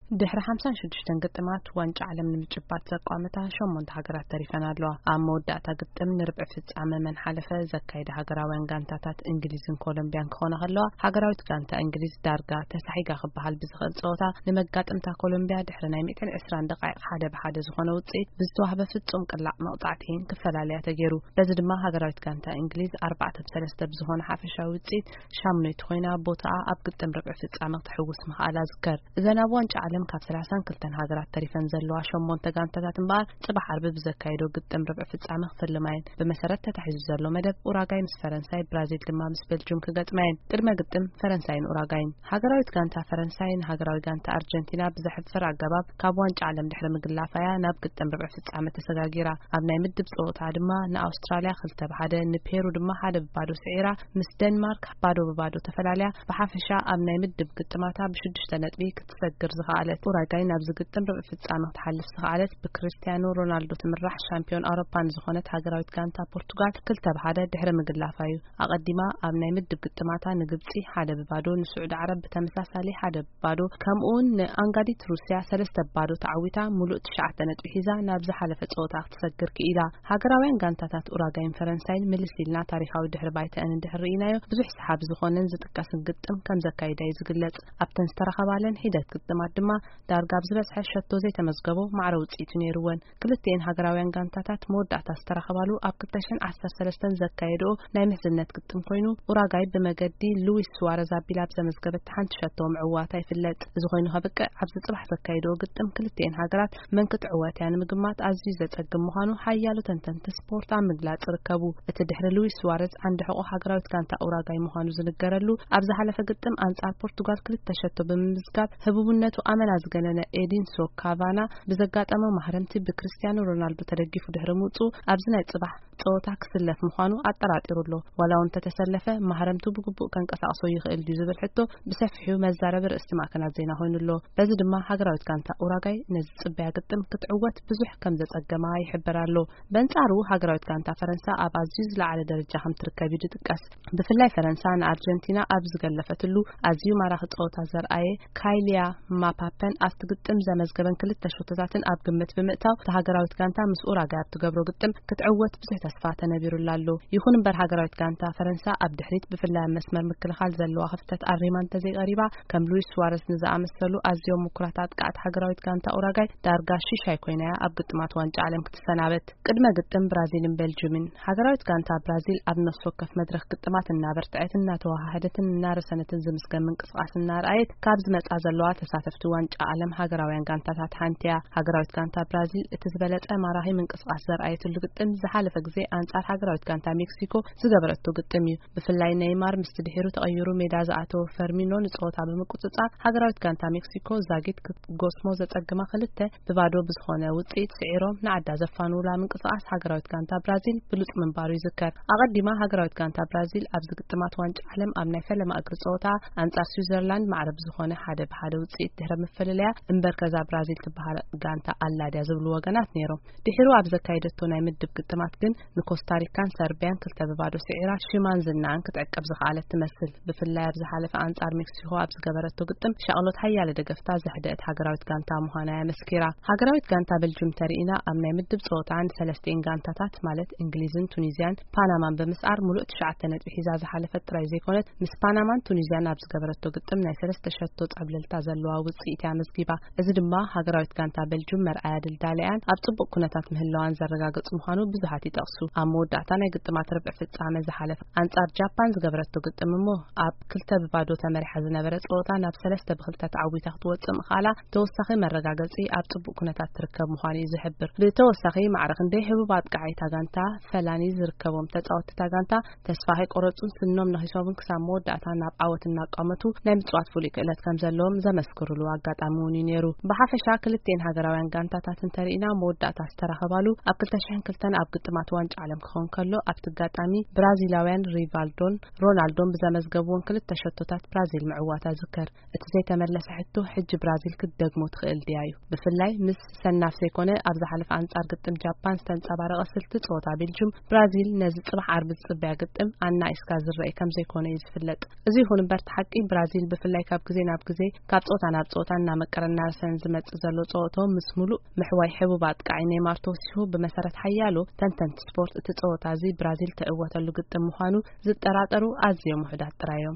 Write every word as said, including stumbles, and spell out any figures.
ድሕሪ خمسة وخمسين ግጥማት ዋንጫ ዓለም ንምጭባት ዘቋመታ ሸሞንተ ሃገራት ተሪፈን ኣለዋ። ኣብ መወዳእታ ግጥም ንርብዕ ፍጻመ መን ሓለፈ ዘካይደ ሃገራውያን ጋንታታት እንግሊዝን ኮሎምቢያን ክኾና ከለዋ ሃገራዊት ጋንታ እንግሊዝ ዳርጋ ተሳሒጋ ክበሃል ብዝኽእል ጸወታ ንመጋጥምታ ኮሎምቢያ ድሕሪ ናይ مئة وعشرين ደቂቕ ሓደ ብሓደ ዝኾነ ውጽኢት ብዝተዋህበ ፍጹም ቅላዕ መቕጣዕቲን ክፈላለያ ተገይሩ። በዚ ድማ ሃገራዊት ጋንታ እንግሊዝ أربعة بثلاثة ብዝኾነ ሓፈሻዊ ውጽኢት ሻምነይት ኮይና ቦታኣ ኣብ ግጥም ርብዕ ፍጻመ ክትሕውስ ምኽኣላ ዝከር። እዘን ኣብ ዋንጫ ዓለም ካብ ثلاثة وثلاثين ሃገራት ተሪፈን ዘለዋ ሸሞንተ ጋንታታት እምበኣር ጽባሕ ዓርቢ ብዘካይዶ ግጥም ርብዕ ፍጻመ ክፍልማየን ብመሰረት ተታሒዙ ዘሎ መደብ ኡራጋይ ምስ ፈረንሳይ ብራዚል ድማ ምስ ቤልጅየም ክገጥማየን ቅድመ ግጥም ፈረንሳይን ኡራጋይን ሃገራዊት ጋንታ ፈረንሳይን ሃገራዊ ጋንታ አርጀንቲና ብዘሕፍር ኣገባብ ካብ ዋንጫ ዓለም ድሕሪ ምግላፋያ ናብ ግጥም ርብዕ ፍጻመ ተሰጋጊራ ኣብ ናይ ምድብ ጸወታ ድማ ንኣውስትራልያ ክልተ ብሓደ ንፔሩ ድማ ሓደ ብባዶ ስዒራ ምስ ደንማርክ ባዶ ብባዶ ተፈላለያ ብሓፈሻ ኣብ ናይ ምድብ ግጥማታ ብሽዱሽተ ነጥቢ ክትሰግር ዝኽኣለት ኡራጋይ ናብ ዝግጥም ርብዕ ፍጻመ ክትሓልፍ ዝኽኣለት ብክሪስቲያኖ ሮናልዶ ትምራሕ ሻምፒዮን ኣውሮፓን ዝኾነት ሃገራዊት ጋንታ ፖርቱጋል ክልተ ብሓደ ድሕሪ ምግላፋዩ ኣቀዲማ ኣብ ናይ ምድብ ግጥማታ ንግብጺ ሓደ ብባዶ ንስዑድ ዓረብ ብተመሳሳሊ ሓደ ብባዶ ከምኡውን ንኣንጋዲት ሩስያ ሰለስተ ብባዶ ተዓዊታ ሙሉእ ትሽዓተ ነጥቢ ሒዛ ናብ ዝሓለፈ ጸወታ ክትሰግር ክኢላ ሃገራውያን ጋንታታት ኡራጋይን ፈረንሳይን ምልሲልና ታሪኻዊ ድሕሪ ባይተአን እንድሕርኢናዮ ብዙሕ ሰሓብ ዝኾነን ዝጥቀስን ግጥም ከም ዘካይዳ ዝግለጽ ኣብተን ዝተረኸባለን ሂደት ግጥማት ድማ ዳርጋ ብዝበጽሐ ሸቶ ዘይተመዝገቦ ማዕረ ውጽኢት ነይሩወን። ክልተን ሃገራውያን ጋንታታት መወዳእታ ዝተረኸባሉ ኣብ ألفين وثلاثة عشر ዘካየደኦ ናይ ምሕዝነት ግጥም ኮይኑ ኡራጋይ ብመገዲ ሉዊስ ሱዋረዝ ኣቢላ ብዘመዝገበት ሓንቲ ሸቶ ምዕዋታ ይፍለጥ። እዚ ኮይኑ ከበቀ ኣብ ጽባሕ ዘካየደኦ ግጥም ክልተን ሃገራት መንክት ዕወትያ ንምግማት ኣዝዩ ዘጸግም ምዃኑ ሓያሎ ተንተንቲ ስፖርት ኣብ ምግላጽ ርከቡ። እቲ ድሕሪ ሉዊስ ሱዋረዝ አንድ ሕቆ ሃገራዊት ጋንታ ኡራጋይ ምዃኑ ዝንገረሉ ኣብ ዝሓለፈ ግጥም አንጻር ፖርቱጋል ክልተ ሸቶ ብምምዝጋብ ህቡብነቱ ኣመና ዝገነነ ኤዲንሶ ካቫና ብዘጋጠመ ማህረምቲ ብክሪስቲያኖ ሮናልዶ ተደጊፉ ድሕሪ ምውጹ ኣብዚ ናይ ጽባሕ ጸወታ ክስለፍ ምዃኑ ኣጠራጢሩሎ ወላውን ተተሰለፈ ማህረምቱ ብግቡእ ከንቀሳቅሶ ይኽእል ዲዩ ዝብል ሕቶ ብሰፊሑ መዛረብ ርእስቲ ማዕከናት ዜና ኮይኑሎ። በዚ ድማ ሃገራዊት ጋንታ ኡራጋይ ነዚ ጽባያ ግጥም ክትዕወት ብዙሕ ከም ዘጸገማ ይሕብራሎ። በንጻሩ ሃገራዊት ጋንታ ፈረንሳ ኣብ ኣዝዩ ዝለዓለ ደረጃ ከም ትርከብ ይጥቀስ። ብፍላይ ፈረንሳ ንኣርጀንቲና ኣብ ዝገለፈትሉ ኣዝዩ ማራኺ ጸወታ ዘርኣየ ካይሊያ ማፓፐን ኣብቲ ግጥም ዘመዝገበን ክልተ ሸቶታትን ኣብ ግምት ብምእታው ሃገራዊት ጋንታ ምስ ኡራጋይ ኣብ ትገብሮ ግጥም ክትዕወት ብዙሕ ተስፋ ተነቢሩላ ኣሎ። ይኹን እምበር ሃገራዊት ጋንታ ፈረንሳ ኣብ ድሕሪት ብፍላይ መስመር ምክልኻል ዘለዋ ክፍተት ኣሪማን ተዘይቀሪባ ከም ሉዊስ ሱዋረዝ ንዝኣመሰሉ ኣዝዮም ምኩራት ኣጥቃዕቲ ሃገራዊት ጋንታ ኡራጋይ ዳርጋ ሽሻይ ኮይናያ ኣብ ግጥማት ዋንጫ ዓለም ክትሰናበት። ቅድመ ግጥም ብራዚልን ቤልጅየምን ሃገራዊት ጋንታ ብራዚል ኣብ ነፍሲ ወከፍ መድረኽ ግጥማት እናበርትዐት እናተዋሃደትን እናረሰነትን ዝምስገን ምንቅስቓስ እናርኣየት ካብ ዝመጻ ዘለዋ ተሳተፍቲ ዋንጫ ዓለም ሃገራውያን ጋንታታት ሓንቲያ ሃገራዊት ጋንታ ብራዚል እቲ ዝበለጸ ማራኺ ምንቅስቓስ ዘርኣየትሉ ግጥም ዝሓለፈ ግዜ አንጻር ሃገራዊት ጋንታ ሜክሲኮ ዝገበረቶ ግጥም እዩ። ብፍላይ ኔይማር ምስ ድሒሩ ተቐይሩ ሜዳ ዝኣተወ ፈርሚኖ ንጸወታ ብምቁጽጻር ሃገራዊት ጋንታ ሜክሲኮ ዛጊት ጎስሞ ዘጸግማ ክልተ ብባዶ ብዝኾነ ውጽኢት ስዒሮም ንዓዳ ዘፋንውላ ምንቅስቓስ ሃገራዊት ጋንታ ብራዚል ብሉጽ ምንባሩ ይዝከር። ኣቀዲማ ሃገራዊት ጋንታ ብራዚል ኣብ ዝግጥማት ዋንጫ ዓለም ኣብ ናይ ፈለማ እግሪ ጸወታ አንጻር ስዊዘርላንድ ማዕረብ ዝኾነ ሓደ ብሓደ ውጽኢት ድሕሪ ምፍልለያ እምበር ከዛ ብራዚል ትበሃል ጋንታ ኣላድያ ዝብሉ ወገናት ነይሮም። ድሒሩ ኣብ ዘካየደቶ ናይ ምድብ ግጥማት ግን ንኮስታሪካን ሰርቢያን ክልተ ብባዶ ስዒራ ሽማን ዝናን ክትዕቀብ ዝኽኣለት ትመስል። ብፍላይ ኣብ ዝሓለፈ አንጻር ሜክሲኮ ኣብ ዝገበረቶ ግጥም ሻቅሎት ሓያለ ደገፍታ ዘሕደት ሃገራዊት ጋንታ ምዃና መስኪራ። ሃገራዊት ጋንታ ቤልጅየም ተሪኢና ኣብ ናይ ምድብ ጸወታን ሰለስተን ጋንታታት ማለት እንግሊዝን ቱኒዝያን ፓናማን ብምስዓር ሙሉእ ትሽዓተ ነጥቢ ሒዛ ዝሓለፈት ጥራይ ዘይኮነት ምስ ፓናማን ቱኒዝያን ኣብ ዝገበረቶ ግጥም ናይ ሰለስተ ሸቶ ጸብለልታ ዘለዋ ውጽኢት ያመዝጊባ። እዚ ድማ ሃገራዊት ጋንታ ቤልጅየም መርኣያ ድልዳልያን ኣብ ጽቡቕ ኩነታት ምህላዋን ዘረጋግጽ ምዃኑ ብዙሓት ይጠቕሱ። ኣብ መወዳእታ ናይ ግጥማት ርብዕ ፍጻመ ዝሓለፈ አንጻር ጃፓን ዝገበረቶ ግጥም እሞ ኣብ ክልተ ብባዶ ተመሪሓ ዝነበረ ጸወታ ናብ ሰለስተ ብክልተ ተዓዊታ ክትወጽእ ምኽኣላ ተወሳኺ መረጋገጺ ኣብ ጽቡቕ ኩነታት ትርከብ ምዃኑ ዝሕብር። ብተወሳኺ ማዕረኽ እንደ ህቡብ ኣጥቃዒታ ጋንታ ፈላኒ ዝርከቦም ተጻወትታ ጋንታ ተስፋ ቆረጹን ስኖም ነኺሶምን ክሳብ መወዳእታ ናብ ዓወት እናቃመቱ ናይ ምጽዋት ፍሉይ ክእለት ከም ዘለዎም ዘመስክሩሉ ኣጋጣሚ እውን ነይሩ። ብሓፈሻ ክልተን ሃገራውያን ጋንታታት እንተሪኢና መወዳእታ ዝተረኸባሉ ኣብ ألفين واثنين ኣብ ግጥማት ዋንጫ ዓለም ክኾን ከሎ ኣብቲ ጋጣሚ ብራዚላውያን ሪቫልዶን ሮናልዶን ብዘመዝገቡን ክልተ ሸቶታት ብራዚል ምዕዋታ ዝከር እቲ ዘይተመለሰ ሕቶ ሕጂ ብራዚል ክትደግሞ ትኽእል ድያዩ ብፍላይ ምስ ሰናፍ ዘይኮነ ኣብ ዝሓለፈ አንጻር ግጥም ጃፓን ዝተንጸባረቀ ስልቲ ጾታ ቤልጅም ብራዚል ነዚ ጽባሕ ዓርቢ ጽብያ ግጥም ኣና ኢስካ ዝረአ ከም ዘይኮነ ይዝፍለጥ እዚ ይኹን እምበር ሓቂ ብራዚል ብፍላይ ካብ ግዜ ናብ ግዜ ካብ ጾታ ናብ ጾታ እናመቀረና ሰን ዝመጽ ዘሎ ጾቶ ምስ ሙሉእ ምሕዋይ ሕቡባት ቃይ ኔይማር ተወሲሁ ብመሰረት ሓያሎ ተንተንቲ ስፖርት እቲ ጾታ እዚ ብራዚል ተዕወተሉ ግጥም ምዃኑ ዝጠራጠሩ ኣዝዮም ውሕዳት ጥራዮም